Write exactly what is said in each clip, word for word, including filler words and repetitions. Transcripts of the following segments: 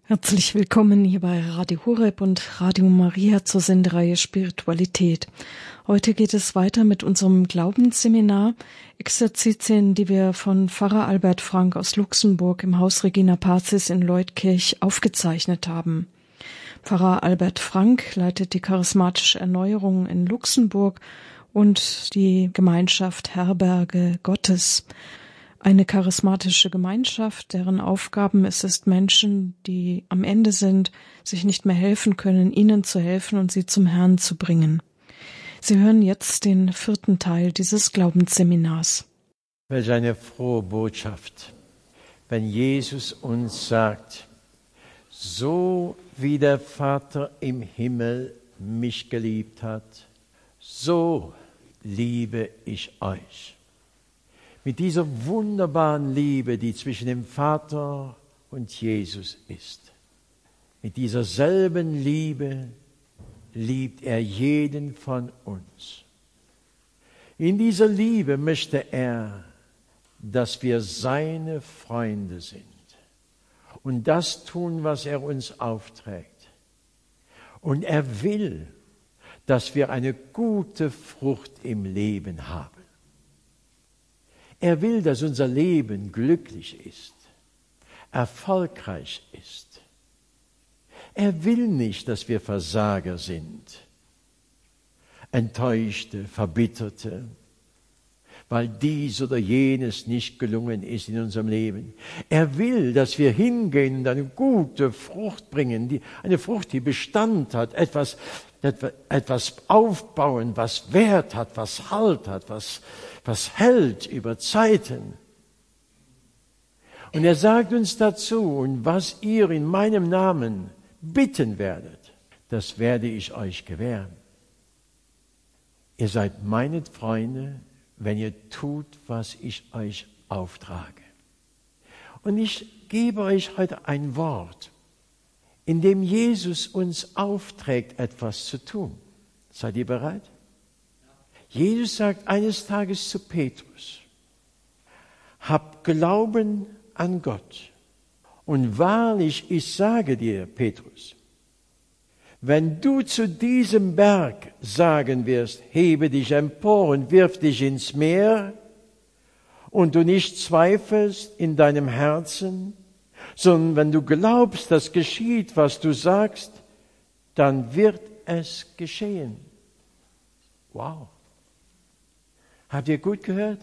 Herzlich willkommen hier bei Radio Horeb und Radio Maria zur Sendereihe Spiritualität. Heute geht es weiter mit unserem Glaubensseminar Exerzitien, die wir von Pfarrer Albert Frank aus Luxemburg im Haus Regina Pazis in Leutkirch aufgezeichnet haben. Pfarrer Albert Frank leitet die charismatische Erneuerung in Luxemburg und die Gemeinschaft Herberge Gottes. Eine charismatische Gemeinschaft, deren Aufgaben es ist, Menschen, die am Ende sind, sich nicht mehr helfen können, ihnen zu helfen und sie zum Herrn zu bringen. Sie hören jetzt den vierten Teil dieses Glaubensseminars. Welch eine frohe Botschaft, wenn Jesus uns sagt, so wie der Vater im Himmel mich geliebt hat, so liebe ich euch. Mit dieser wunderbaren Liebe, die zwischen dem Vater und Jesus ist. Mit dieser selben Liebe liebt er jeden von uns. In dieser Liebe möchte er, dass wir seine Freunde sind und das tun, was er uns aufträgt. Und er will, dass wir eine gute Frucht im Leben haben. Er will, dass unser Leben glücklich ist, erfolgreich ist. Er will nicht, dass wir Versager sind, Enttäuschte, Verbitterte, weil dies oder jenes nicht gelungen ist in unserem Leben. Er will, dass wir hingehen und eine gute Frucht bringen, die, eine Frucht, die Bestand hat, etwas, etwas aufbauen, was Wert hat, was Halt hat, was, was hält über Zeiten. Und er sagt uns dazu, und was ihr in meinem Namen bitten werdet, das werde ich euch gewähren. Ihr seid meine Freunde, wenn ihr tut, was ich euch auftrage. Und ich gebe euch heute ein Wort, in dem Jesus uns aufträgt, etwas zu tun. Seid ihr bereit? Jesus sagt eines Tages zu Petrus, hab Glauben an Gott. Und wahrlich, ich sage dir, Petrus, wenn du zu diesem Berg sagen wirst, hebe dich empor und wirf dich ins Meer, und du nicht zweifelst in deinem Herzen, sondern wenn du glaubst, dass geschieht, was du sagst, dann wird es geschehen. Wow. Habt ihr gut gehört?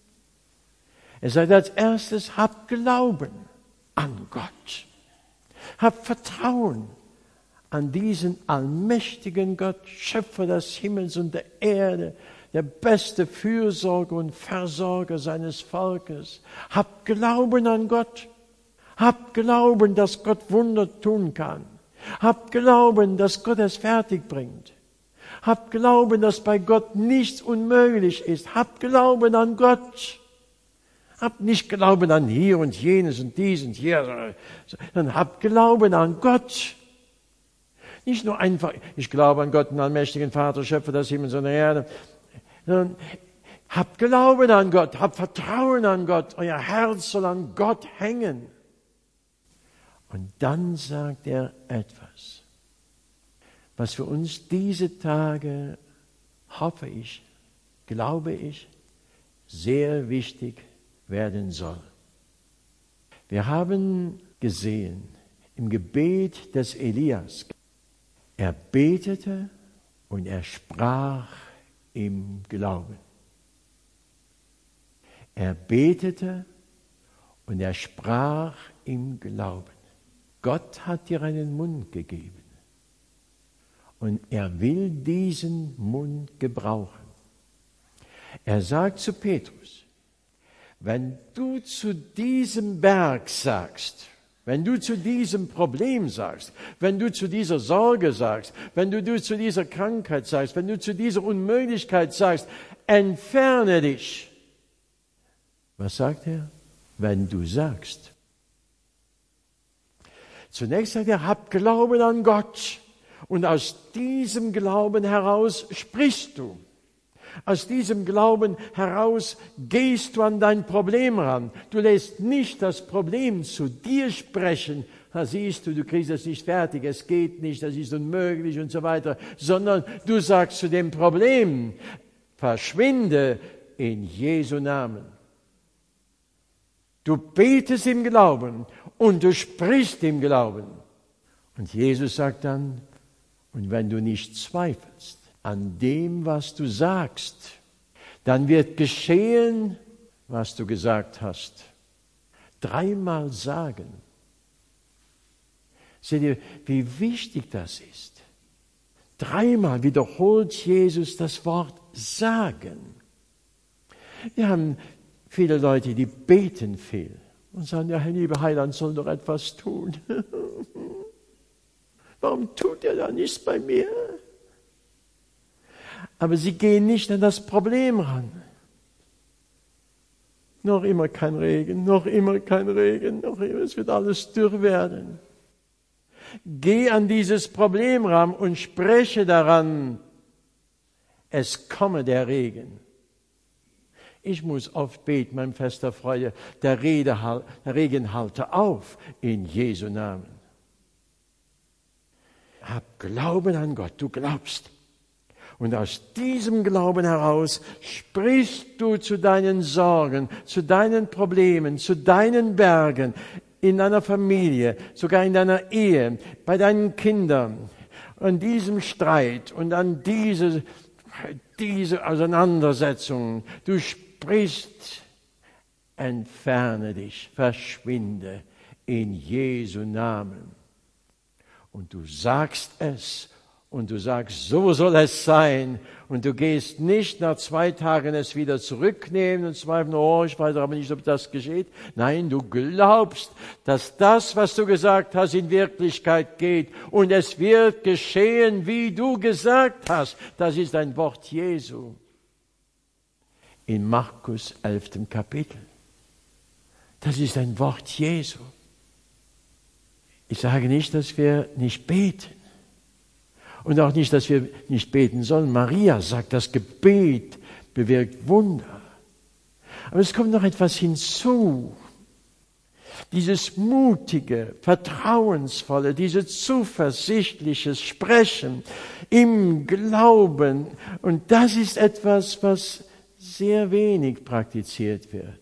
Er sagt als erstes, habt Glauben an Gott. Habt Vertrauen an diesen allmächtigen Gott, Schöpfer des Himmels und der Erde, der beste Fürsorger und Versorger seines Volkes. Habt Glauben an Gott. Habt Glauben, dass Gott Wunder tun kann. Habt Glauben, dass Gott es fertig bringt. Habt Glauben, dass bei Gott nichts unmöglich ist. Habt Glauben an Gott. Habt nicht Glauben an hier und jenes und dies und hier, sondern habt Glauben an Gott. Nicht nur einfach, ich glaube an Gott, den allmächtigen Vater, Schöpfer des Himmels und der Erde, sondern habt Glauben an Gott, habt Vertrauen an Gott, euer Herz soll an Gott hängen. Und dann sagt er etwas, was für uns diese Tage, hoffe ich, glaube ich, sehr wichtig werden soll. Wir haben gesehen im Gebet des Elias, er betete und er sprach im Glauben. Er betete und er sprach im Glauben. Gott hat dir einen Mund gegeben und er will diesen Mund gebrauchen. Er sagt zu Petrus, wenn du zu diesem Berg sagst, wenn du zu diesem Problem sagst, wenn du zu dieser Sorge sagst, wenn du, du zu dieser Krankheit sagst, wenn du zu dieser Unmöglichkeit sagst, entferne dich. Was sagt er? Wenn du sagst. Zunächst sagt er, hab Glauben an Gott. Und aus diesem Glauben heraus sprichst du. Aus diesem Glauben heraus gehst du an dein Problem ran. Du lässt nicht das Problem zu dir sprechen, Ha, siehst du, du kriegst das nicht fertig, es geht nicht, das ist unmöglich und so weiter, sondern du sagst zu dem Problem, verschwinde in Jesu Namen. Du betest im Glauben und du sprichst im Glauben. Und Jesus sagt dann, und wenn du nicht zweifelst an dem, was du sagst, dann wird geschehen, was du gesagt hast. Dreimal sagen. Seht ihr, wie wichtig das ist? Dreimal wiederholt Jesus das Wort sagen. Wir haben viele Leute, die beten viel und sagen, ja, Herr, lieber Heiland, soll doch etwas tun. Warum tut er da nichts bei mir? Aber sie gehen nicht an das Problem ran. Noch immer kein Regen, noch immer kein Regen, noch immer, es wird alles dürr werden. Geh an dieses Problem ran und spreche daran, es komme der Regen. Ich muss oft beten, mein fester Freude, der, Rede, der Regen halte auf in Jesu Namen. Hab Glauben an Gott, du glaubst. Und aus diesem Glauben heraus sprichst du zu deinen Sorgen, zu deinen Problemen, zu deinen Bergen, in deiner Familie, sogar in deiner Ehe, bei deinen Kindern, an diesem Streit und an diese, diese Auseinandersetzung. Du sprichst, entferne dich, verschwinde in Jesu Namen. Und du sagst es und du sagst, so soll es sein. Und du gehst nicht nach zwei Tagen es wieder zurücknehmen und zweifeln, oh, ich weiß aber nicht, ob das geschieht. Nein, du glaubst, dass das, was du gesagt hast, in Wirklichkeit geht. Und es wird geschehen, wie du gesagt hast. Das ist ein Wort Jesu. In Markus elften Kapitel. Das ist ein Wort Jesu. Ich sage nicht, dass wir nicht beten. Und auch nicht, dass wir nicht beten sollen. Maria sagt, das Gebet bewirkt Wunder. Aber es kommt noch etwas hinzu. Dieses mutige, vertrauensvolle, dieses zuversichtliche Sprechen im Glauben. Und das ist etwas, was sehr wenig praktiziert wird.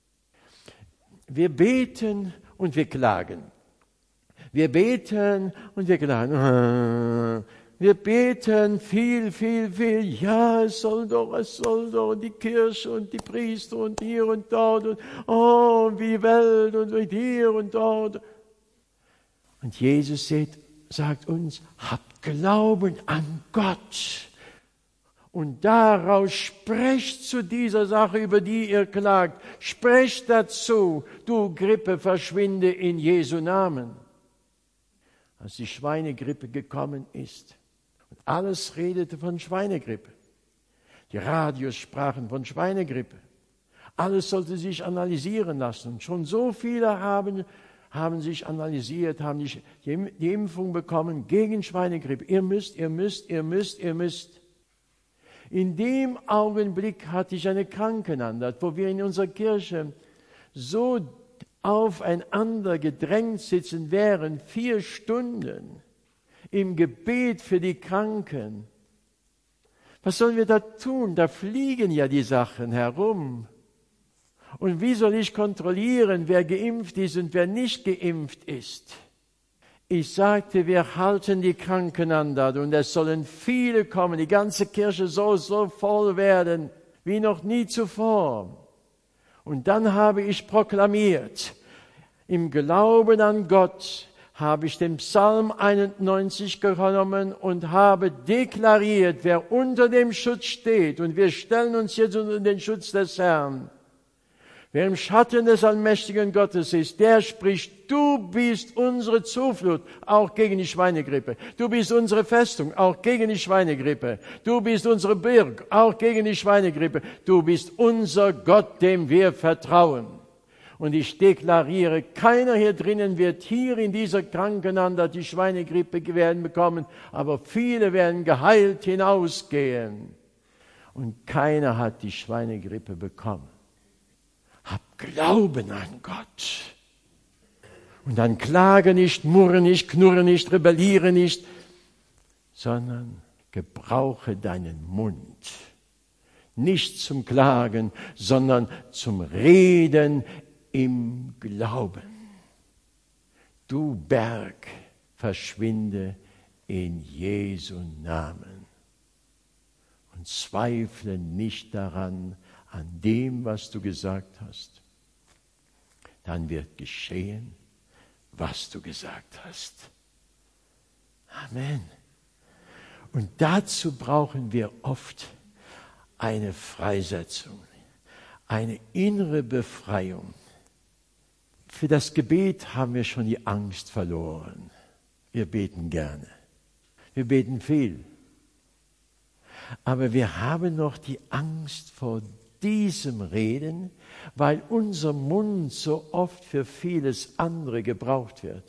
Wir beten und wir klagen. Wir beten und wir klagen. Wir beten viel, viel, viel. Ja, es soll doch, es soll doch. Und die Kirche und die Priester und hier und dort. Und oh, wie die Welt und hier und dort. Und Jesus sagt uns, habt Glauben an Gott. Und daraus sprecht zu dieser Sache, über die ihr klagt. Sprecht dazu, du Grippe, verschwinde in Jesu Namen. Als die Schweinegrippe gekommen ist, und alles redete von Schweinegrippe. Die Radios sprachen von Schweinegrippe. Alles sollte sich analysieren lassen. Und schon so viele haben, haben sich analysiert, haben die, die Impfung bekommen gegen Schweinegrippe. Ihr müsst, ihr müsst, ihr müsst, ihr müsst. In dem Augenblick hatte ich eine Krankenandacht, wo wir in unserer Kirche so aufeinander gedrängt sitzen wären, vier Stunden im Gebet für die Kranken. Was sollen wir da tun? Da fliegen ja die Sachen herum. Und wie soll ich kontrollieren, wer geimpft ist und wer nicht geimpft ist? Ich sagte, wir halten die Krankenandacht und es sollen viele kommen. Die ganze Kirche soll so voll werden wie noch nie zuvor. Und dann habe ich proklamiert, im Glauben an Gott habe ich den Psalm einundneunzig genommen und habe deklariert, wer unter dem Schutz steht, und wir stellen uns jetzt unter den Schutz des Herrn, wer im Schatten des allmächtigen Gottes ist, der spricht, du bist unsere Zuflucht, auch gegen die Schweinegrippe. Du bist unsere Festung, auch gegen die Schweinegrippe. Du bist unsere Burg, auch gegen die Schweinegrippe. Du bist unser Gott, dem wir vertrauen. Und ich deklariere, keiner hier drinnen wird hier in dieser Krankenandacht die Schweinegrippe werden bekommen, aber viele werden geheilt hinausgehen. Und keiner hat die Schweinegrippe bekommen. Hab Glauben an Gott. Und dann klage nicht, murre nicht, knurre nicht, rebelliere nicht, sondern gebrauche deinen Mund. Nicht zum Klagen, sondern zum Reden im Glauben. Du Berg, verschwinde in Jesu Namen. Und zweifle nicht daran, an dem, was du gesagt hast. Dann wird geschehen, was du gesagt hast. Amen. Und dazu brauchen wir oft eine Freisetzung, eine innere Befreiung. Für das Gebet haben wir schon die Angst verloren. Wir beten gerne. Wir beten viel. Aber wir haben noch die Angst vor diesem Reden, weil unser Mund so oft für vieles andere gebraucht wird.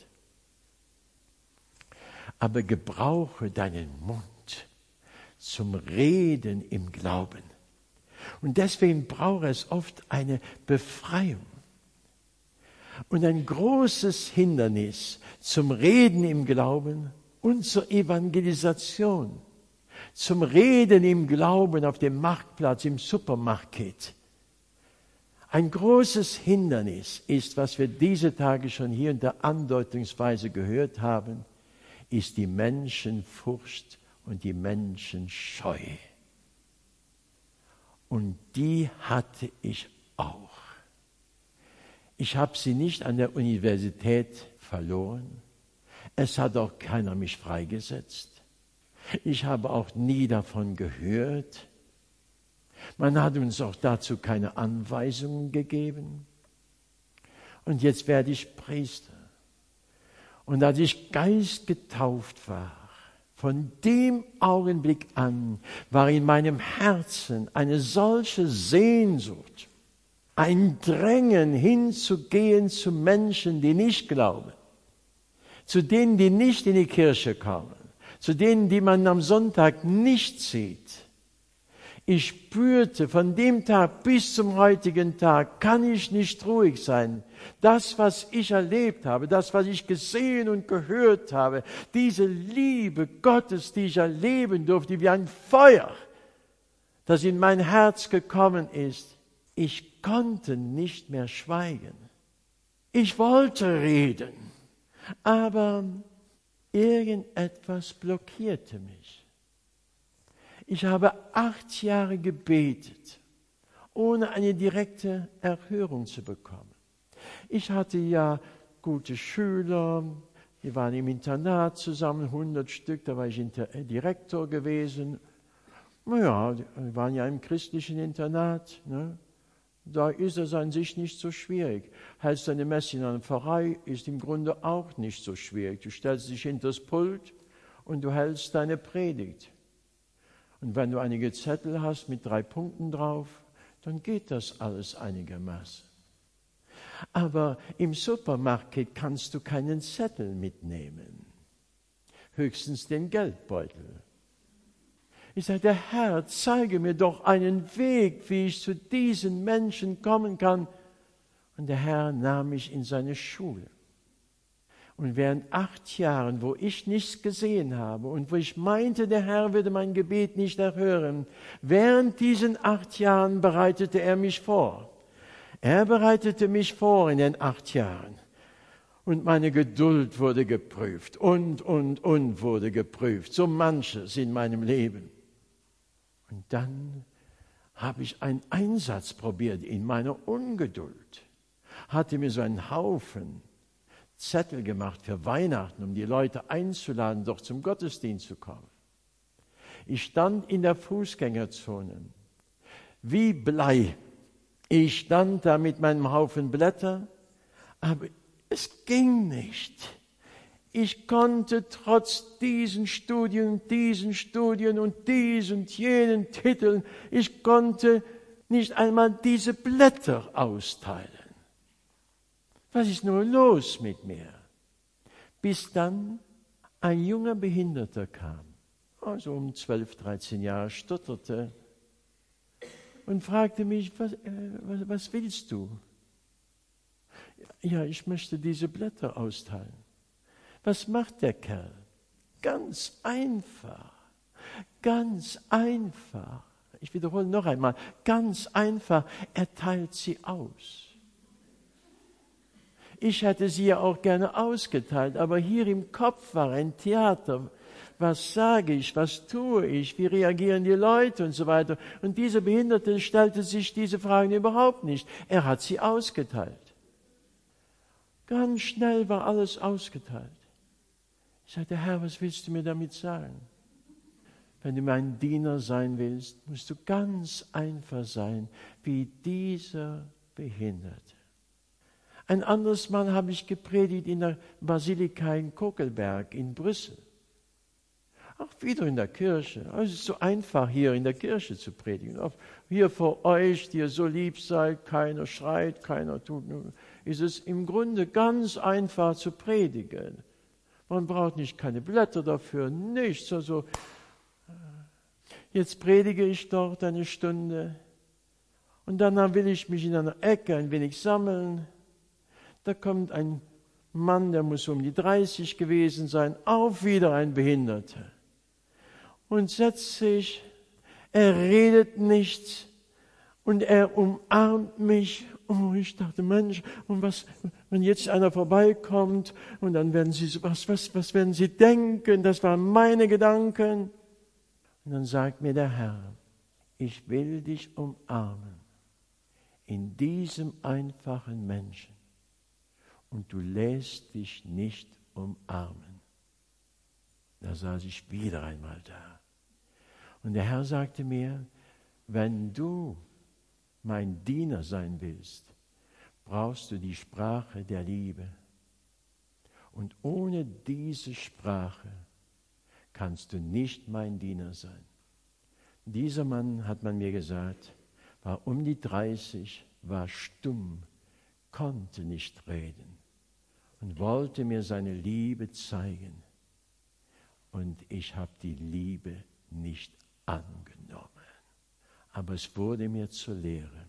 Aber gebrauche deinen Mund zum Reden im Glauben. Und deswegen braucht es oft eine Befreiung. Und ein großes Hindernis zum Reden im Glauben und zur Evangelisation, zum Reden im Glauben auf dem Marktplatz, im Supermarkt. Ein großes Hindernis ist, was wir diese Tage schon hier in der Andeutungsweise gehört haben, ist die Menschenfurcht und die Menschenscheu. Und die hatte ich auch. Ich habe sie nicht an der Universität verloren. Es hat auch keiner mich freigesetzt. Ich habe auch nie davon gehört. Man hat uns auch dazu keine Anweisungen gegeben. Und jetzt werde ich Priester. Und als ich geistgetauft war, von dem Augenblick an war in meinem Herzen eine solche Sehnsucht, ein Drängen hinzugehen zu Menschen, die nicht glauben, zu denen, die nicht in die Kirche kommen, zu denen, die man am Sonntag nicht sieht. Ich spürte, von dem Tag bis zum heutigen Tag kann ich nicht ruhig sein. Das, was ich erlebt habe, das, was ich gesehen und gehört habe, diese Liebe Gottes, die ich erleben durfte, wie ein Feuer, das in mein Herz gekommen ist, ich konnte nicht mehr schweigen. Ich wollte reden, aber irgendetwas blockierte mich. Ich habe acht Jahre gebetet, ohne eine direkte Erhörung zu bekommen. Ich hatte ja gute Schüler, die waren im Internat zusammen, hundert Stück, da war ich Direktor gewesen. Naja, die waren ja im christlichen Internat, ne? Da ist es an sich nicht so schwierig. Hältst du eine Messe in einer Pfarrei, ist im Grunde auch nicht so schwierig. Du stellst dich hinter das Pult und du hältst deine Predigt. Und wenn du einige Zettel hast mit drei Punkten drauf, dann geht das alles einigermaßen. Aber im Supermarkt kannst du keinen Zettel mitnehmen, höchstens den Geldbeutel. Ich sagte, Herr, zeige mir doch einen Weg, wie ich zu diesen Menschen kommen kann. Und der Herr nahm mich in seine Schule. Und während acht Jahren, wo ich nichts gesehen habe und wo ich meinte, der Herr würde mein Gebet nicht erhören, während diesen acht Jahren bereitete er mich vor. Er bereitete mich vor in den acht Jahren. Und meine Geduld wurde geprüft und, und, und wurde geprüft. So manches in meinem Leben. Und dann habe ich einen Einsatz probiert in meiner Ungeduld. Hatte mir so einen Haufen Zettel gemacht für Weihnachten, um die Leute einzuladen, doch zum Gottesdienst zu kommen. Ich stand in der Fußgängerzone, wie Blei. Ich stand da mit meinem Haufen Blätter, aber es ging nicht. Ich konnte trotz diesen Studien, diesen Studien und diesen und jenen Titeln, ich konnte nicht einmal diese Blätter austeilen. Was ist nur los mit mir? Bis dann ein junger Behinderter kam, also um zwölf, dreizehn Jahre, stotterte und fragte mich, was, äh, was, was willst du? Ja, ich möchte diese Blätter austeilen. Was macht der Kerl? Ganz einfach, ganz einfach. Ich wiederhole noch einmal, ganz einfach, er teilt sie aus. Ich hätte sie ja auch gerne ausgeteilt, aber hier im Kopf war ein Theater. Was sage ich, was tue ich, wie reagieren die Leute und so weiter. Und dieser Behinderte stellte sich diese Fragen überhaupt nicht. Er hat sie ausgeteilt. Ganz schnell war alles ausgeteilt. Ich sagte, Herr, was willst du mir damit sagen? Wenn du mein Diener sein willst, musst du ganz einfach sein, wie dieser Behinderte. Ein anderes Mal habe ich gepredigt in der Basilika in Kokelberg in Brüssel. Auch wieder in der Kirche. Es ist so einfach, hier in der Kirche zu predigen. Auch hier vor euch, die ihr so lieb seid, keiner schreit, keiner tut. Ist es im Grunde ganz einfach zu predigen. Man braucht nicht keine Blätter dafür, nichts. Also, jetzt predige ich dort eine Stunde und danach will ich mich in einer Ecke ein wenig sammeln. Da kommt ein Mann, der muss um die dreißig gewesen sein, auch wieder ein Behinderter. Und setzt sich, er redet nichts und er umarmt mich. Oh, ich dachte, Mensch, und was, wenn jetzt einer vorbeikommt und dann werden sie, was, was, was werden sie denken? Das waren meine Gedanken. Und dann sagt mir der Herr, ich will dich umarmen in diesem einfachen Menschen. Und du lässt dich nicht umarmen. Da saß ich wieder einmal da. Und der Herr sagte mir, wenn du mein Diener sein willst, brauchst du die Sprache der Liebe. Und ohne diese Sprache kannst du nicht mein Diener sein. Dieser Mann, hat man mir gesagt, war um die dreißig, war stumm, konnte nicht reden und wollte mir seine Liebe zeigen. Und ich habe die Liebe nicht angenommen. Aber es wurde mir zur Lehre.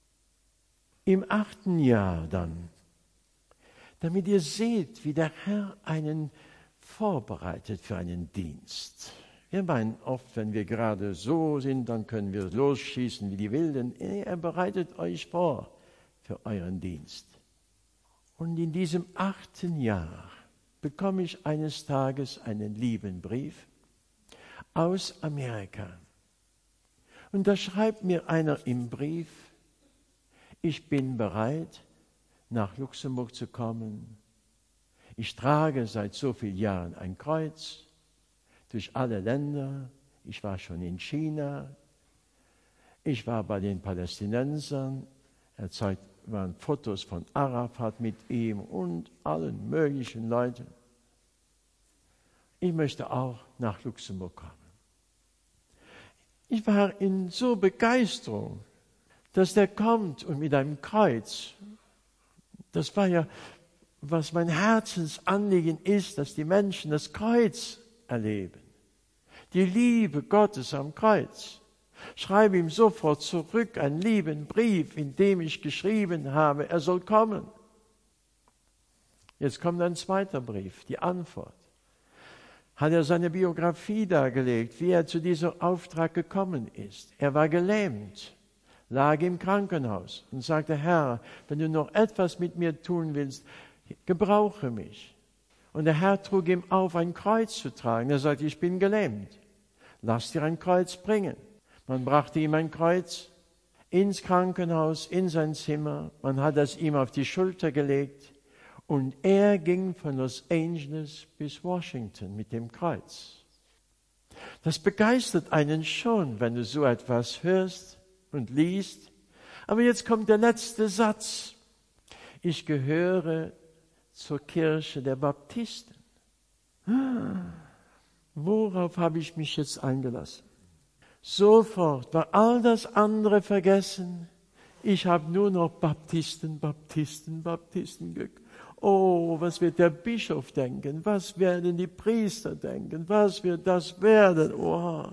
Im achten Jahr dann, damit ihr seht, wie der Herr einen vorbereitet für einen Dienst. Wir meinen oft, wenn wir gerade so sind, dann können wir losschießen wie die Wilden. Er bereitet euch vor für euren Dienst. Und in diesem achten Jahr bekomme ich eines Tages einen lieben Brief aus Amerika. Und da schreibt mir einer im Brief, ich bin bereit, nach Luxemburg zu kommen. Ich trage seit so vielen Jahren ein Kreuz durch alle Länder. Ich war schon in China. Ich war bei den Palästinensern. Er zeigt, waren Fotos von Arafat mit ihm und allen möglichen Leuten. Ich möchte auch nach Luxemburg kommen. Ich war in so Begeisterung, dass der kommt und mit einem Kreuz. Das war ja, was mein Herzensanliegen ist, dass die Menschen das Kreuz erleben. Die Liebe Gottes am Kreuz. Schreibe ihm sofort zurück einen lieben Brief, in dem ich geschrieben habe, er soll kommen. Jetzt kommt ein zweiter Brief, die Antwort. Hat er seine Biografie dargelegt, wie er zu diesem Auftrag gekommen ist. Er war gelähmt, lag im Krankenhaus und sagte, Herr, wenn du noch etwas mit mir tun willst, gebrauche mich. Und der Herr trug ihm auf, ein Kreuz zu tragen. Er sagte, ich bin gelähmt. Lass dir ein Kreuz bringen. Man brachte ihm ein Kreuz ins Krankenhaus, in sein Zimmer. Man hat es ihm auf die Schulter gelegt. Und er ging von Los Angeles bis Washington mit dem Kreuz. Das begeistert einen schon, wenn du so etwas hörst und liest. Aber jetzt kommt der letzte Satz. Ich gehöre zur Kirche der Baptisten. Worauf habe ich mich jetzt eingelassen? Sofort war all das andere vergessen. Ich habe nur noch Baptisten, Baptisten, Baptisten gehört. Oh, was wird der Bischof denken? Was werden die Priester denken? Was wird das werden? Oh.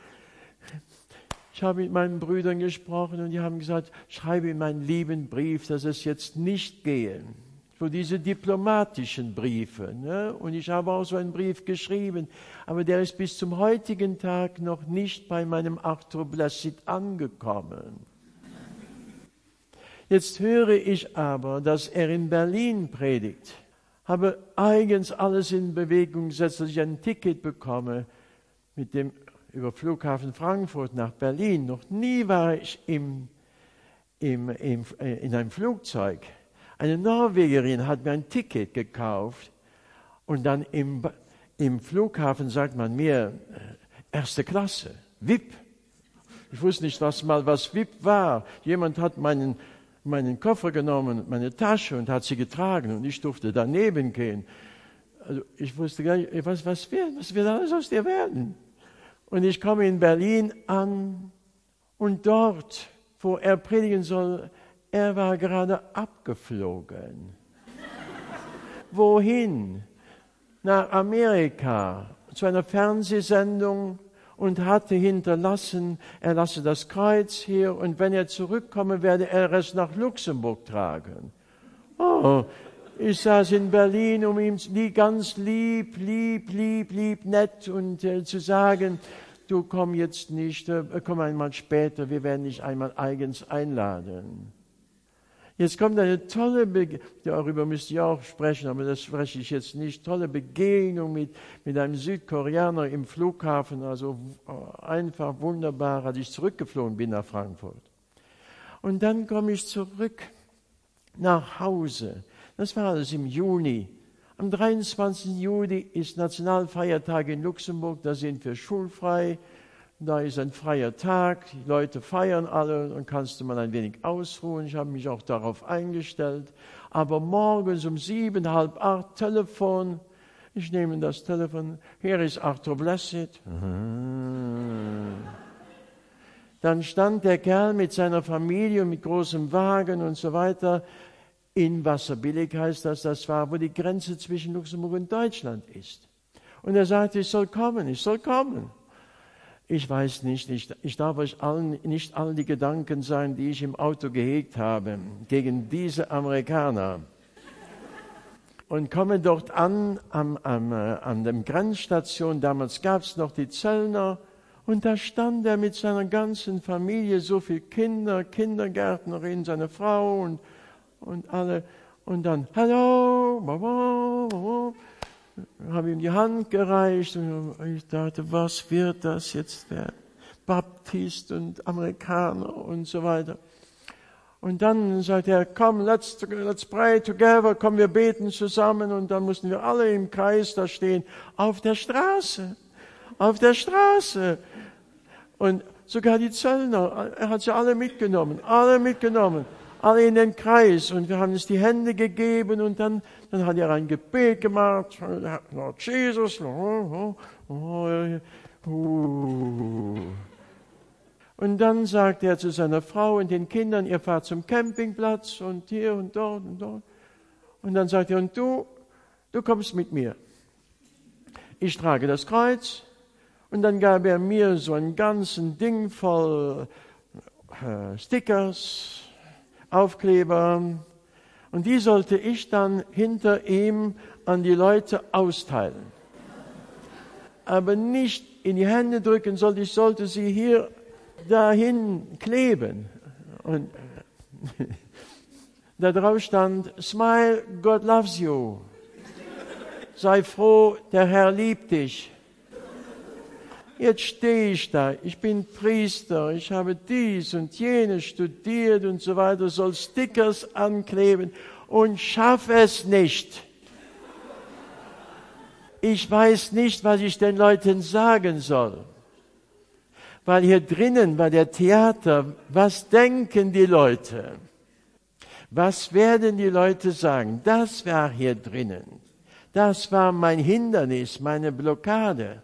Ich habe mit meinen Brüdern gesprochen und die haben gesagt, schreibe ihm einen lieben Brief, dass es jetzt nicht gehe. für diese diplomatischen Briefe. Ne? Und ich habe auch so einen Brief geschrieben, aber der ist bis zum heutigen Tag noch nicht bei meinem Arthur Blessitt angekommen. Jetzt höre ich aber, dass er in Berlin predigt. Habe eigens alles in Bewegung gesetzt, dass ich ein Ticket bekomme mit dem über Flughafen Frankfurt nach Berlin. Noch nie war ich im, im, im, in einem Flugzeug. Eine Norwegerin hat mir ein Ticket gekauft und dann im, im Flughafen sagt man mir, erste Klasse, V I P. Ich wusste nicht, was mal was V I P war. Jemand hat meinen, meinen Koffer genommen, meine Tasche und hat sie getragen und ich durfte daneben gehen. Also ich wusste gar nicht, was, was, wird, was wird alles aus dir werden? Und ich komme in Berlin an und dort, wo er predigen soll, er war gerade abgeflogen. Wohin? Nach Amerika, zu einer Fernsehsendung und hatte hinterlassen, er lasse das Kreuz hier und wenn er zurückkomme, werde er es nach Luxemburg tragen. Oh, ich saß in Berlin, um ihm ganz lieb, lieb, lieb, lieb, nett und äh, zu sagen, du komm jetzt nicht, äh, komm einmal später, wir werden dich einmal eigens einladen. Jetzt kommt eine tolle Begegnung, darüber müsst ihr auch sprechen, aber das spreche ich jetzt nicht, tolle Begegnung mit, mit einem Südkoreaner im Flughafen, also einfach wunderbar, als ich zurückgeflogen bin nach Frankfurt. Und dann komme ich zurück nach Hause. Das war alles im Juni. Am dreiundzwanzigsten Juni ist Nationalfeiertag in Luxemburg, da sind wir schulfrei. Da ist ein freier Tag, die Leute feiern alle, dann kannst du mal ein wenig ausruhen. Ich habe mich auch darauf eingestellt. Aber morgens um sieben, halb acht, Telefon. Ich nehme das Telefon. Hier ist Arthur Blessitt. Dann stand der Kerl mit seiner Familie und mit großem Wagen und so weiter in Wasserbillig, heißt das, das war, wo die Grenze zwischen Luxemburg und Deutschland ist. Und er sagte, ich soll kommen, ich soll kommen. Ich weiß nicht, ich, ich darf euch allen, nicht all die Gedanken sagen, die ich im Auto gehegt habe, gegen diese Amerikaner. Und komme dort an, am, am, an der Grenzstation, damals gab es noch die Zöllner, und da stand er mit seiner ganzen Familie, so viele Kinder, Kindergärtnerin, seine Frau und, und alle, und dann, hallo, Mama, Mama. Habe ihm die Hand gereicht und ich dachte, was wird das jetzt werden? Baptist und Amerikaner und so weiter. Und dann sagte er, komm, let's, let's pray together, komm, wir beten zusammen. Und dann mussten wir alle im Kreis da stehen, auf der Straße, auf der Straße. Und sogar die Zöllner, er hat sie alle mitgenommen, alle mitgenommen. Alle in den Kreis und wir haben uns die Hände gegeben und dann, dann hat er ein Gebet gemacht. Lord Jesus. Oh, oh, oh, oh. Und dann sagt er zu seiner Frau und den Kindern, ihr fahrt zum Campingplatz und hier und dort und dort. Und dann sagt er, und du, du kommst mit mir. Ich trage das Kreuz. Und dann gab er mir so ein ganzes Ding voll äh, Stickers, Aufkleber, und die sollte ich dann hinter ihm an die Leute austeilen. Aber nicht in die Hände drücken sollte, ich sollte sie hier dahin kleben. Und da drauf stand, smile, God loves you. Sei froh, der Herr liebt dich. Jetzt stehe ich da, ich bin Priester, ich habe dies und jenes studiert und so weiter, soll Stickers ankleben und schaffe es nicht. Ich weiß nicht, was ich den Leuten sagen soll. Weil hier drinnen bei der Theater, was denken die Leute? Was werden die Leute sagen? Das war hier drinnen. Das war mein Hindernis, meine Blockade.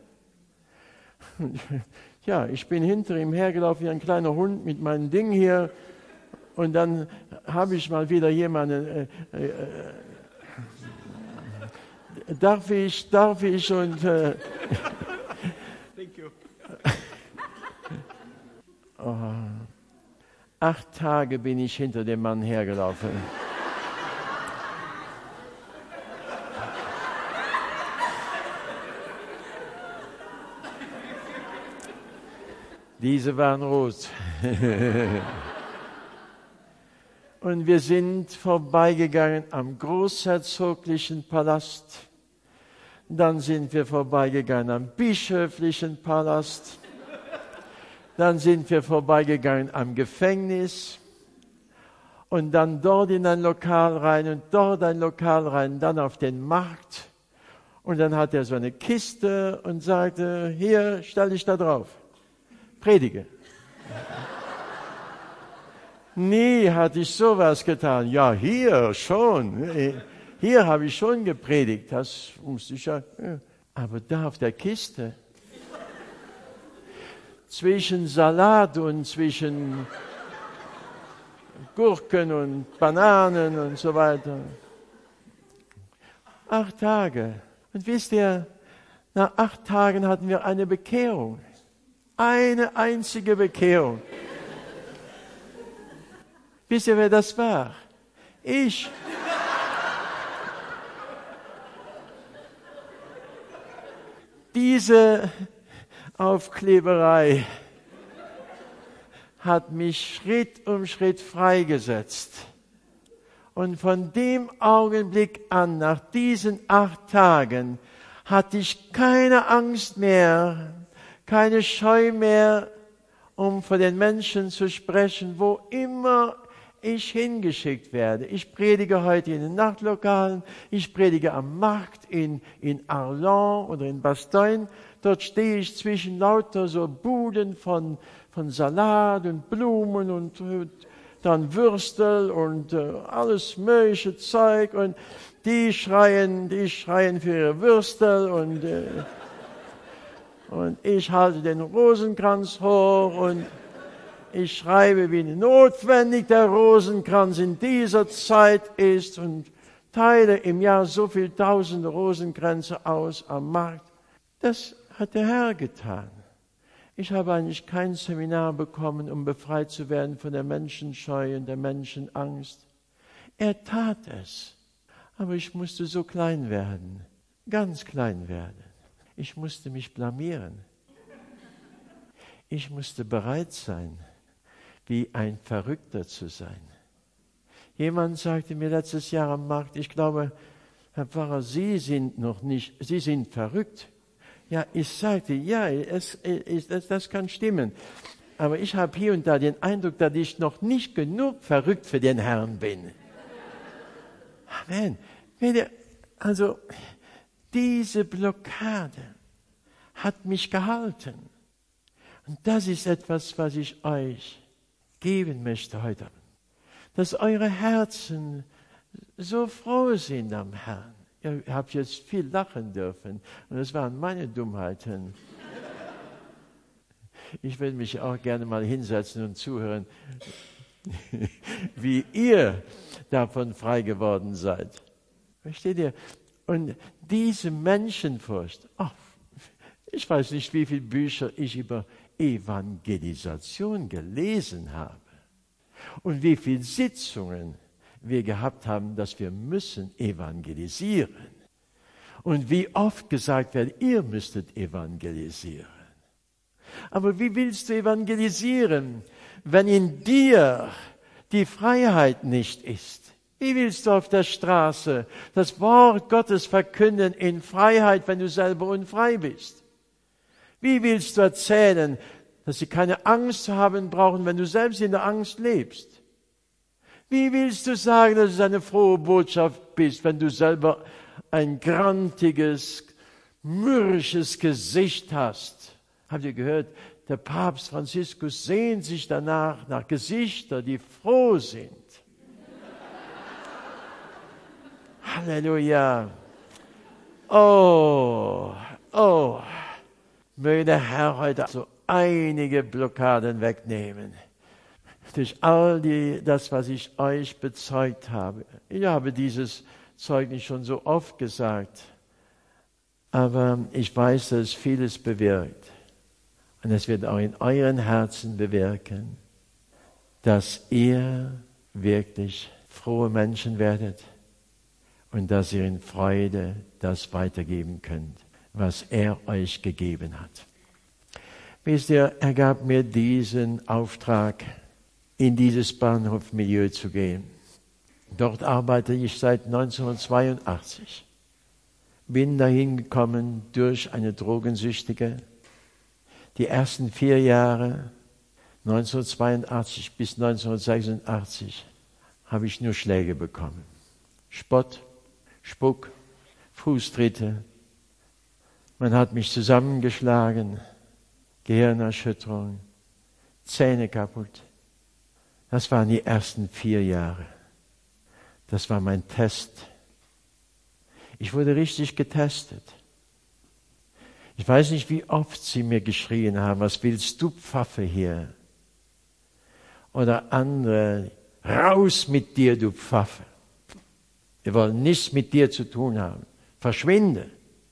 Ja, ich bin hinter ihm hergelaufen wie ein kleiner Hund mit meinem Ding hier. Und dann habe ich mal wieder jemanden, äh, äh, darf ich, darf ich und, äh, Thank you. Oh, acht Tage bin ich hinter dem Mann hergelaufen. Diese waren rot. Und wir sind vorbeigegangen am großherzoglichen Palast. Dann sind wir vorbeigegangen am bischöflichen Palast. Dann sind wir vorbeigegangen am Gefängnis. Und dann dort in ein Lokal rein und dort ein Lokal rein, dann auf den Markt. Und dann hat er so eine Kiste und sagte, hier, stell dich da drauf. Predige. Nie hatte ich sowas getan. Ja, hier schon. Hier habe ich schon gepredigt. Das musste ich ja. Aber da auf der Kiste, zwischen Salat und zwischen Gurken und Bananen und so weiter. Acht Tage. Und wisst ihr, nach acht Tagen hatten wir eine Bekehrung. Eine einzige Bekehrung. Wisst ihr, wer das war? Ich. Diese Aufkleberei hat mich Schritt um Schritt freigesetzt. Und von dem Augenblick an, nach diesen acht Tagen, hatte ich keine Angst mehr, keine Scheu mehr, um vor den Menschen zu sprechen, wo immer ich hingeschickt werde. Ich predige heute in den Nachtlokalen, ich predige am Markt in, in Arlon oder in Bastogne. Dort stehe ich zwischen lauter so Buden von, von Salat und Blumen und, und dann Würstel und äh, alles mögliche Zeug. Und die schreien, die schreien für ihre Würstel und, äh, und ich halte den Rosenkranz hoch und ich schreibe, wie notwendig der Rosenkranz in dieser Zeit ist und teile im Jahr so viel tausende Rosenkränze aus am Markt. Das hat der Herr getan. Ich habe eigentlich kein Seminar bekommen, um befreit zu werden von der Menschenscheu und der Menschenangst. Er tat es. Aber ich musste so klein werden, ganz klein werden. Ich musste mich blamieren. Ich musste bereit sein, wie ein Verrückter zu sein. Jemand sagte mir letztes Jahr am Markt, ich glaube, Herr Pfarrer, Sie sind noch nicht, Sie sind verrückt. Ja, ich sagte, ja, es, es, das, das kann stimmen. Aber ich habe hier und da den Eindruck, dass ich noch nicht genug verrückt für den Herrn bin. Amen. Also, diese Blockade hat mich gehalten. Und das ist etwas, was ich euch geben möchte heute. Dass eure Herzen so froh sind am Herrn. Ihr habt jetzt viel lachen dürfen. Und das waren meine Dummheiten. Ich würde mich auch gerne mal hinsetzen und zuhören, wie ihr davon frei geworden seid. Versteht ihr? Und diese Menschenfurcht, oh, ich weiß nicht, wie viele Bücher ich über Evangelisation gelesen habe und wie viele Sitzungen wir gehabt haben, dass wir müssen evangelisieren und wie oft gesagt wird, ihr müsstet evangelisieren. Aber wie willst du evangelisieren, wenn in dir die Freiheit nicht ist? Wie willst du auf der Straße das Wort Gottes verkünden in Freiheit, wenn du selber unfrei bist? Wie willst du erzählen, dass sie keine Angst haben brauchen, wenn du selbst in der Angst lebst? Wie willst du sagen, dass es eine frohe Botschaft bist, wenn du selber ein grantiges, mürrisches Gesicht hast? Habt ihr gehört, der Papst Franziskus sehnt sich danach, nach Gesichtern, die froh sind. Halleluja. Oh, oh. Möge der Herr heute so einige Blockaden wegnehmen. Durch all die, das, was ich euch bezeugt habe. Ich habe dieses Zeugnis schon so oft gesagt. Aber ich weiß, dass es vieles bewirkt. Und es wird auch in euren Herzen bewirken, dass ihr wirklich frohe Menschen werdet und dass ihr in Freude das weitergeben könnt, was er euch gegeben hat. Wisst ihr, er gab mir diesen Auftrag, in dieses Bahnhofmilieu zu gehen. Dort arbeite ich seit neunzehnhundertzweiundachtzig. Bin dahin gekommen durch eine Drogensüchtige. Die ersten vier Jahre, neunzehnhundertzweiundachtzig bis neunzehnhundertsechsundachtzig, habe ich nur Schläge bekommen. Spott, Spuck, Fußtritte. Man hat mich zusammengeschlagen, Gehirnerschütterung, Zähne kaputt. Das waren die ersten vier Jahre. Das war mein Test. Ich wurde richtig getestet. Ich weiß nicht, wie oft sie mir geschrien haben, was willst du, Pfaffe, hier? Oder andere, raus mit dir, du Pfaffe. Wir wollen nichts mit dir zu tun haben. Verschwinde.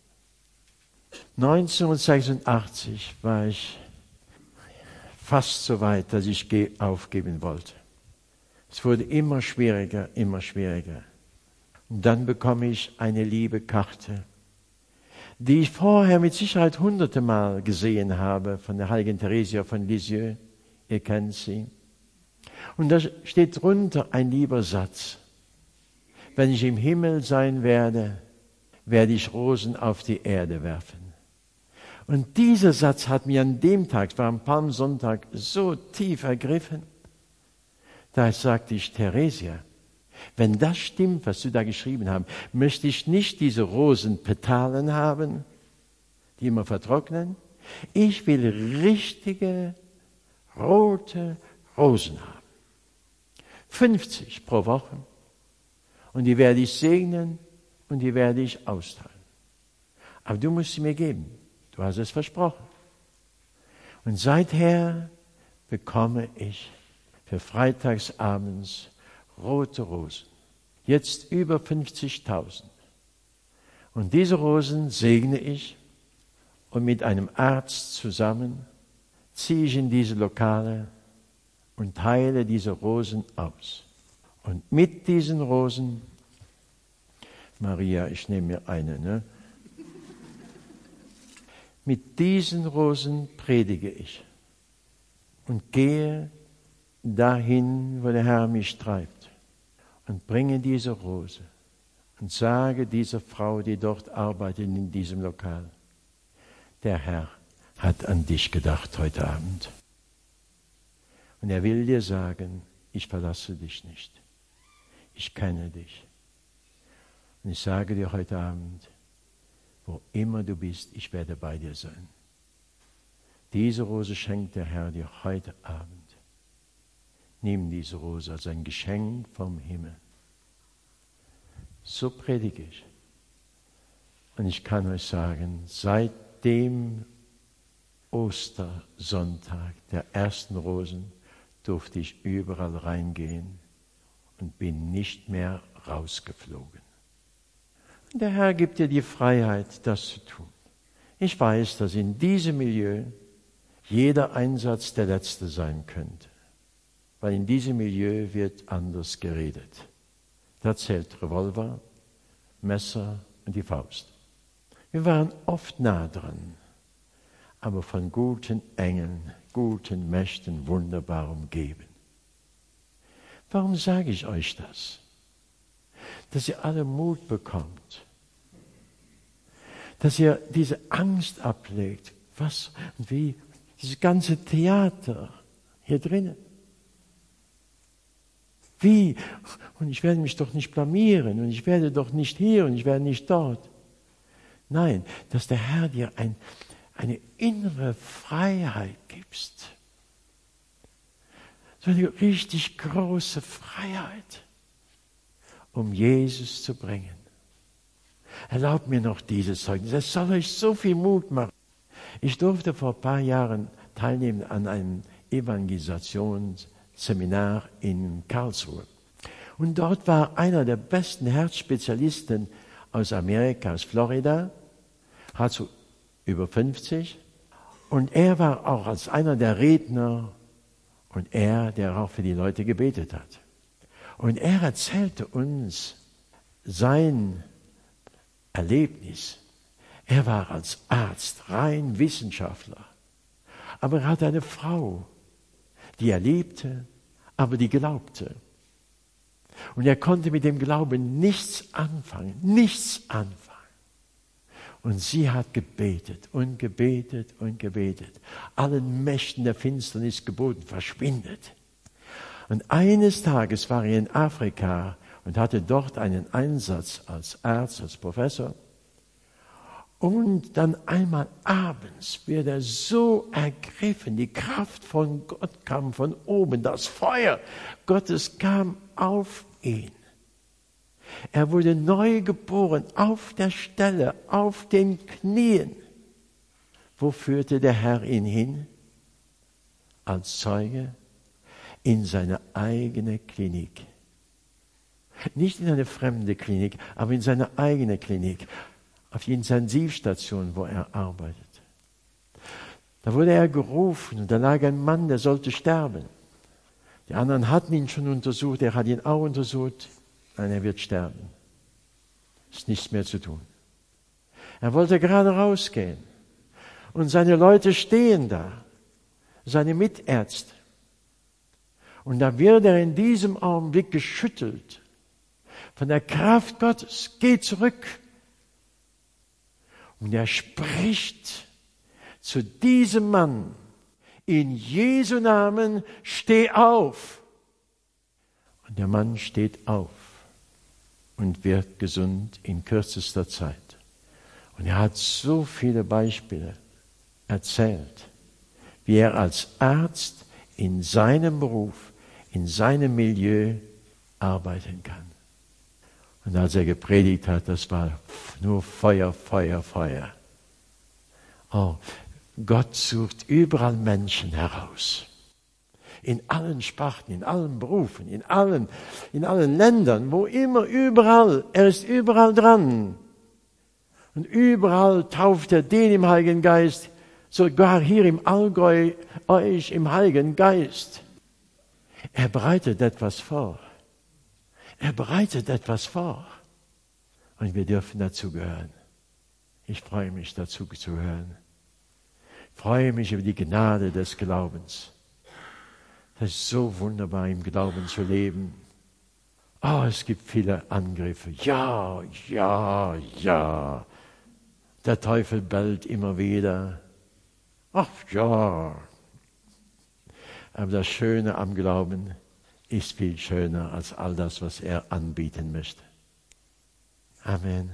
neunzehnhundertsechsundachtzig war ich fast so weit, dass ich aufgeben wollte. Es wurde immer schwieriger, immer schwieriger. Und dann bekomme ich eine liebe Karte, die ich vorher mit Sicherheit hunderte Mal gesehen habe, von der heiligen Theresia von Lisieux. Ihr kennt sie. Und da steht drunter ein lieber Satz. Wenn ich im Himmel sein werde, werde ich Rosen auf die Erde werfen. Und dieser Satz hat mir an dem Tag, es war am Palmsonntag, so tief ergriffen. Da sagte ich, Theresia, wenn das stimmt, was du da geschrieben hast, möchte ich nicht diese Rosenpetalen haben, die immer vertrocknen. Ich will richtige, rote Rosen haben. fünfzig pro Woche. Und die werde ich segnen und die werde ich austeilen. Aber du musst sie mir geben. Du hast es versprochen. Und seither bekomme ich für freitagsabends rote Rosen. Jetzt über fünfzigtausend. Und diese Rosen segne ich und mit einem Arzt zusammen ziehe ich in diese Lokale und teile diese Rosen aus. Und mit diesen Rosen, Maria, ich nehme mir eine, ne? Mit diesen Rosen predige ich und gehe dahin, wo der Herr mich treibt und bringe diese Rose und sage dieser Frau, die dort arbeitet in diesem Lokal, der Herr hat an dich gedacht heute Abend. Und er will dir sagen, ich verlasse dich nicht. Ich kenne dich. Und ich sage dir heute Abend, wo immer du bist, ich werde bei dir sein. Diese Rose schenkt der Herr dir heute Abend. Nimm diese Rose als ein Geschenk vom Himmel. So predige ich. Und ich kann euch sagen, seit dem Ostersonntag der ersten Rosen durfte ich überall reingehen und bin nicht mehr rausgeflogen. Und der Herr gibt dir die Freiheit, das zu tun. Ich weiß, dass in diesem Milieu jeder Einsatz der letzte sein könnte. Weil in diesem Milieu wird anders geredet. Da zählt Revolver, Messer und die Faust. Wir waren oft nah dran, aber von guten Engeln, guten Mächten wunderbar umgeben. Warum sage ich euch das? Dass ihr alle Mut bekommt. Dass ihr diese Angst ablegt. Was und wie? Dieses ganze Theater hier drinnen. Wie? Und ich werde mich doch nicht blamieren und ich werde doch nicht hier und ich werde nicht dort. Nein, dass der Herr dir ein, eine innere Freiheit gibt. So eine richtig große Freiheit, um Jesus zu bringen. Erlaubt mir noch dieses Zeugnis. Es soll euch so viel Mut machen. Ich durfte vor ein paar Jahren teilnehmen an einem Evangelisationsseminar in Karlsruhe. Und dort war einer der besten Herzspezialisten aus Amerika, aus Florida, hat so über fünfzig. Und er war auch als einer der Redner und er, der auch für die Leute gebetet hat. Und er erzählte uns sein Erlebnis. Er war als Arzt, rein Wissenschaftler. Aber er hatte eine Frau, die er liebte, aber die glaubte. Und er konnte mit dem Glauben nichts anfangen, nichts anfangen. Und sie hat gebetet und gebetet und gebetet. Allen Mächten der Finsternis geboten, verschwindet. Und eines Tages war er in Afrika und hatte dort einen Einsatz als Arzt, als Professor. Und dann einmal abends wird er so ergriffen, die Kraft von Gott kam von oben, das Feuer Gottes kam auf ihn. Er wurde neu geboren, auf der Stelle, auf den Knien. Wo führte der Herr ihn hin? Als Zeuge in seine eigene Klinik. Nicht in eine fremde Klinik, aber in seine eigene Klinik. Auf die Intensivstation, wo er arbeitet. Da wurde er gerufen und da lag ein Mann, der sollte sterben. Die anderen hatten ihn schon untersucht, er hat ihn auch untersucht. Nein, er wird sterben. Ist nichts mehr zu tun. Er wollte gerade rausgehen. Und seine Leute stehen da, seine Mitärzte. Und da wird er in diesem Augenblick geschüttelt von der Kraft Gottes. Geh zurück. Und er spricht zu diesem Mann, in Jesu Namen, steh auf. Und der Mann steht auf und wird gesund in kürzester Zeit. Und er hat so viele Beispiele erzählt, wie er als Arzt in seinem Beruf, in seinem Milieu arbeiten kann. Und als er gepredigt hat, das war nur Feuer, Feuer, Feuer. Oh, Gott sucht überall Menschen heraus. In allen Sparten, in allen Berufen, in allen, in allen Ländern, wo immer, überall. Er ist überall dran. Und überall tauft er den im Heiligen Geist, sogar hier im Allgäu, euch im Heiligen Geist. Er bereitet etwas vor. Er bereitet etwas vor. Und wir dürfen dazu gehören. Ich freue mich, dazu zu gehören. Ich freue mich über die Gnade des Glaubens. Das ist so wunderbar, im Glauben zu leben. Oh, es gibt viele Angriffe. Ja, ja, ja. Der Teufel bellt immer wieder. Ach ja. Aber das Schöne am Glauben ist viel schöner als all das, was er anbieten möchte. Amen.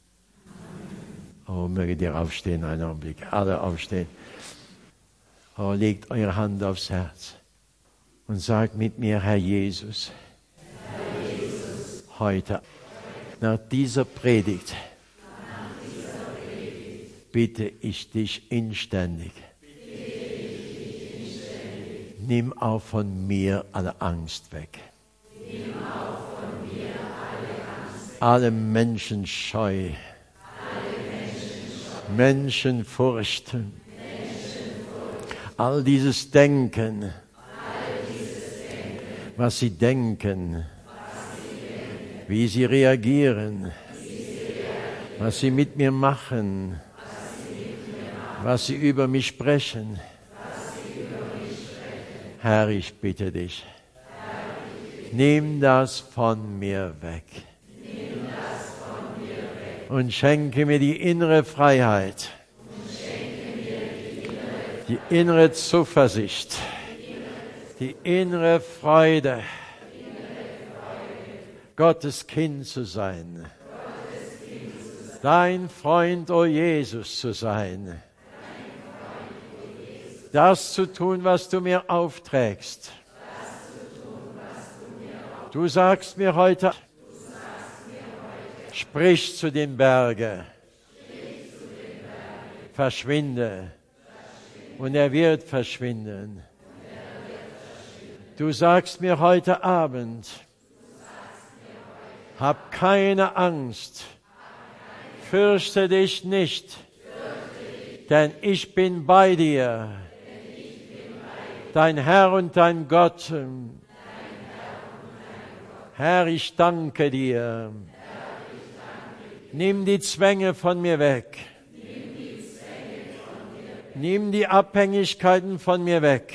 Oh, möge ihr aufstehen, einen Augenblick. Alle aufstehen. Oh, legt eure Hand aufs Herz und sagt mit mir, Herr Jesus, Herr Jesus, heute, nach dieser Predigt, nach dieser Predigt bitte ich dich inständig, nimm auch von mir alle Angst weg. Nimm auch von mir alle Angst weg. Alle Menschenscheu. Alle Menschenscheu. Menschenfurcht. Menschenfurcht. All dieses Denken. All dieses Denken. Was sie denken. Was sie denken. Wie sie reagieren. Wie sie reagieren. Was sie mit mir machen. Was sie mit mir machen. Was sie über mich sprechen. Herr, ich bitte dich, nimm das von mir weg und schenke mir die innere Freiheit, die innere Zuversicht, die innere Freude, Gottes Kind zu sein, dein Freund, o Jesus, zu sein. Das zu tun, was du mir aufträgst. Du sagst mir heute, sprich zu den Bergen, verschwinde, und er wird verschwinden. Du sagst mir heute Abend, hab keine Angst, fürchte dich nicht, denn ich bin bei dir. Dein Herr und dein Gott. Herr, ich danke dir. Nimm die Zwänge von mir weg. Nimm die Abhängigkeiten von mir weg.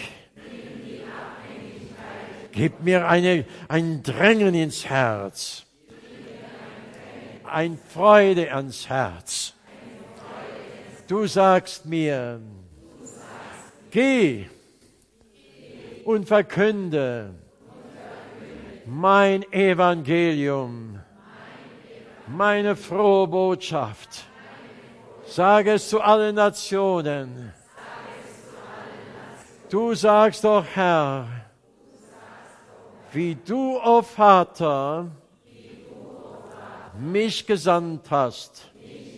Gib mir eine, ein Drängen ins Herz. Ein Freude ans Herz. Du sagst mir, geh und verkünde mein Evangelium, meine frohe Botschaft. Sage es zu allen Nationen. Du sagst doch, Herr, wie du, o oh Vater, mich gesandt hast,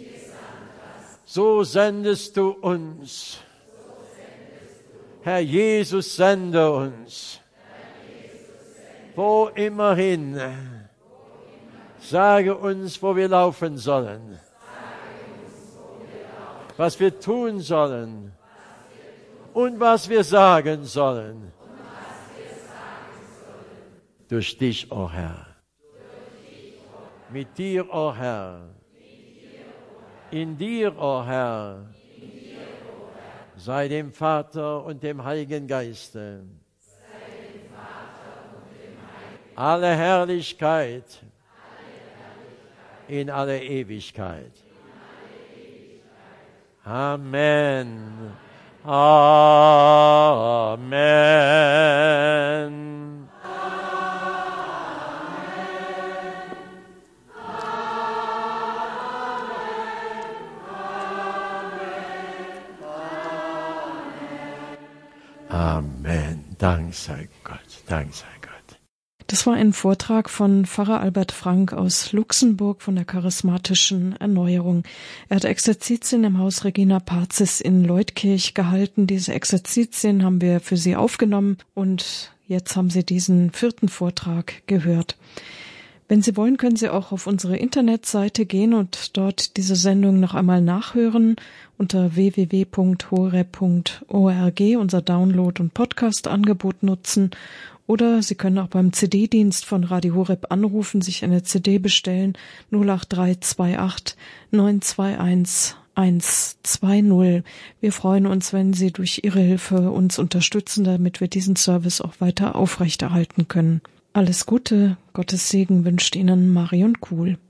so sendest du uns. Herr Jesus, sende uns, wo immer hin. Sage uns, wo wir laufen sollen, was wir tun sollen und was wir sagen sollen. Durch dich, o oh Herr. Mit dir, o oh Herr. In dir, o oh Herr. Sei dem Vater und dem Heiligen Geiste alle Herrlichkeit in alle Ewigkeit. Amen. Amen. Amen. Dank sei Gott. Dank sei Gott. Das war ein Vortrag von Pfarrer Albert Frank aus Luxemburg von der charismatischen Erneuerung. Er hat Exerzitien im Haus Regina Pazis in Leutkirch gehalten. Diese Exerzitien haben wir für Sie aufgenommen und jetzt haben Sie diesen vierten Vortrag gehört. Wenn Sie wollen, können Sie auch auf unsere Internetseite gehen und dort diese Sendung noch einmal nachhören unter w w w punkt horeb punkt org, unser Download- und Podcast-Angebot nutzen. Oder Sie können auch beim C D-Dienst von Radio Horeb anrufen, sich eine C D bestellen, null acht drei zwei acht neun zwei eins eins zwei null. Wir freuen uns, wenn Sie durch Ihre Hilfe uns unterstützen, damit wir diesen Service auch weiter aufrechterhalten können. Alles Gute, Gottes Segen wünscht Ihnen Marion Kuhl.